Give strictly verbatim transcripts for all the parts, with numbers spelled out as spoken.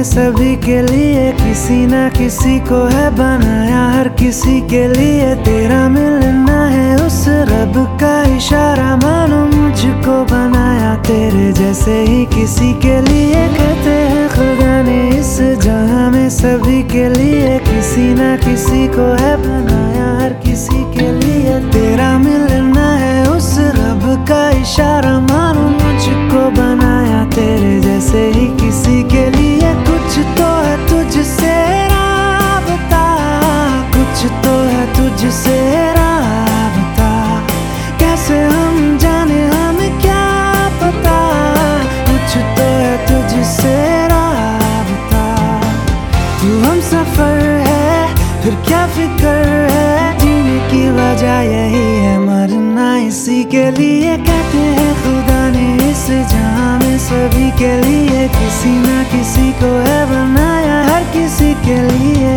सभी के लिए किसी ना किसी को है बनाया, हर किसी के लिए तेरा मिलना है उस रब का इशारा। मानो मुझको बनाया तेरे जैसे ही किसी के लिए, कहते हैं खुदा ने इस जहां में सभी के लिए किसी ना किसी को है बनाया, हर किसी के लिए तेरा मिलना है उस रब का इशारा। मानो मुझको बनाया तेरे जैसे ही किसी के लिए, कुछ तो है तुझसे राबता, कुछ तो है तुझसे राबता, कैसे हम जाने हमें क्या पता, कुछ तो है तुझसे राबता। तू हम सफर है फिर क्या फिक्र है, जीने की वजह यही है मरना इसी के लिए। कहते हैं खुदा ने इस जहां में सभी के लिए किसी ना किसी को है बनाया, हर किसी के लिए।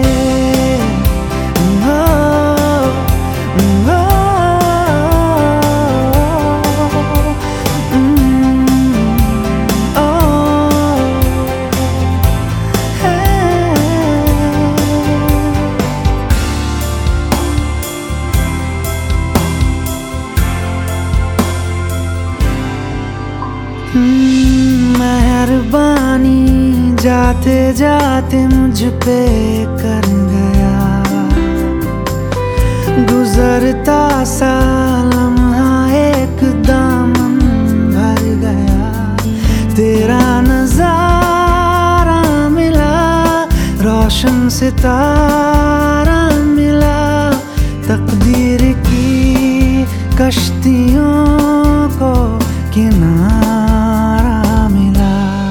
ओ, ओ, ओ, मेहरबानी जाते जाते मुझ पे कर गया, गुजरता सा लम्हा एक दामन भर गया, तेरा नजारा मिला, रोशन सितारा मिला, तकदीर की कश्तियों को किनारा मिला।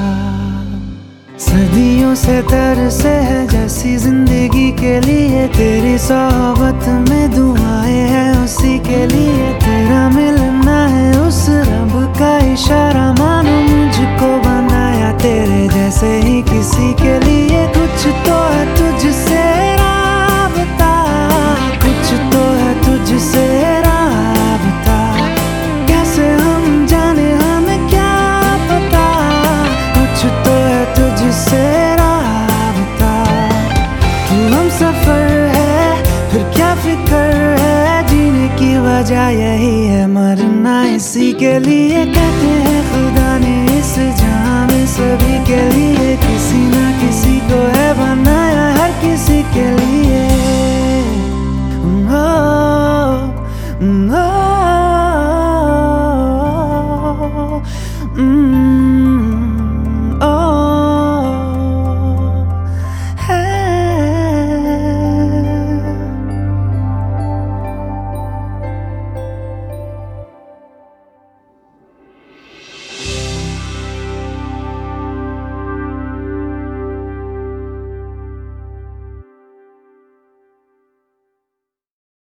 सदियों से तरसे है जैसी जिंदगी के लिए, तेरी सोहबत में दुआएं हैं उसी के लिए, तेरा मिलना है उस रब का इशारा। मानो मुझको बनाया तेरे जैसे ही किसी के लिए, कुछ तो है तुझसे राबता, कुछ तो है तुझसे राबता, कैसे हम जाने हमें क्या पता, कुछ तो है तुझसे राबता। तू हम सफर है फिर क्या फिक्र है, जीने की वजह यही है मरना इसी के लिए। कहते हैं खुदा ने इस जहां में सभी के लिए